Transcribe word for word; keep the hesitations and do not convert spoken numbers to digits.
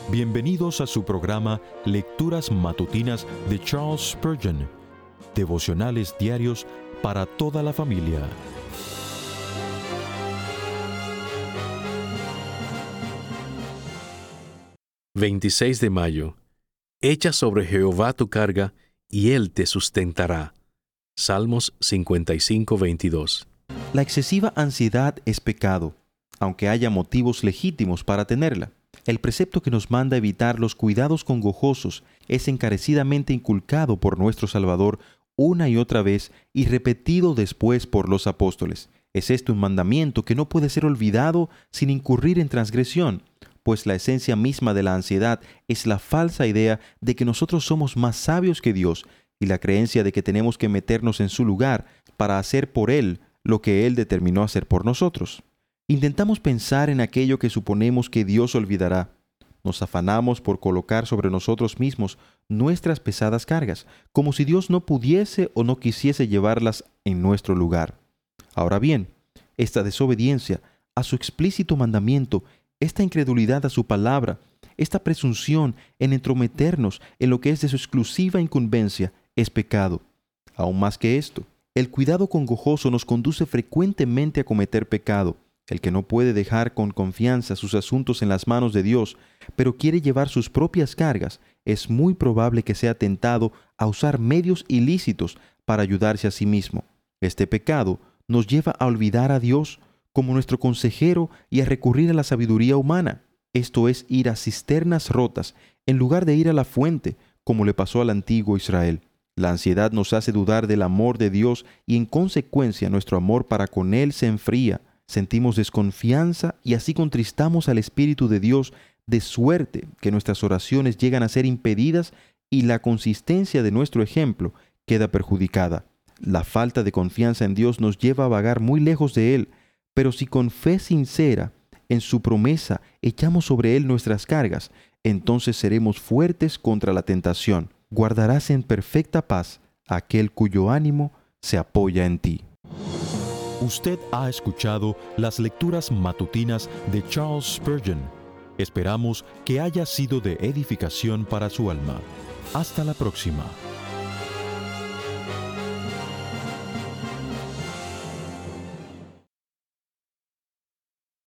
Bienvenidos a su programa Lecturas Matutinas de Charles Spurgeon, devocionales diarios para toda la familia. veintiséis de mayo. Echa sobre Jehová tu carga, y Él te sustentará. Salmos cincuenta y cinco, veintidós. La excesiva ansiedad es pecado, aunque haya motivos legítimos para tenerla. El precepto que nos manda evitar los cuidados congojosos es encarecidamente inculcado por nuestro Salvador una y otra vez y repetido después por los apóstoles. Es este un mandamiento que no puede ser olvidado sin incurrir en transgresión, pues la esencia misma de la ansiedad es la falsa idea de que nosotros somos más sabios que Dios y la creencia de que tenemos que meternos en su lugar para hacer por Él lo que Él determinó hacer por nosotros. Intentamos pensar en aquello que suponemos que Dios olvidará. Nos afanamos por colocar sobre nosotros mismos nuestras pesadas cargas, como si Dios no pudiese o no quisiese llevarlas en nuestro lugar. Ahora bien, esta desobediencia a su explícito mandamiento, esta incredulidad a su palabra, esta presunción en entrometernos en lo que es de su exclusiva incumbencia, es pecado. Aún más que esto, el cuidado congojoso nos conduce frecuentemente a cometer pecado. El que no puede dejar con confianza sus asuntos en las manos de Dios, pero quiere llevar sus propias cargas, es muy probable que sea tentado a usar medios ilícitos para ayudarse a sí mismo. Este pecado nos lleva a olvidar a Dios como nuestro consejero y a recurrir a la sabiduría humana. Esto es ir a cisternas rotas en lugar de ir a la fuente, como le pasó al antiguo Israel. La ansiedad nos hace dudar del amor de Dios y en consecuencia nuestro amor para con Él se enfría. Sentimos desconfianza y así contristamos al Espíritu de Dios, de suerte que nuestras oraciones llegan a ser impedidas y la consistencia de nuestro ejemplo queda perjudicada. La falta de confianza en Dios nos lleva a vagar muy lejos de Él, pero si con fe sincera en su promesa echamos sobre Él nuestras cargas, entonces seremos fuertes contra la tentación. Guardarás en perfecta paz a aquel cuyo ánimo se apoya en ti. Usted ha escuchado las lecturas matutinas de Charles Spurgeon. Esperamos que haya sido de edificación para su alma. Hasta la próxima.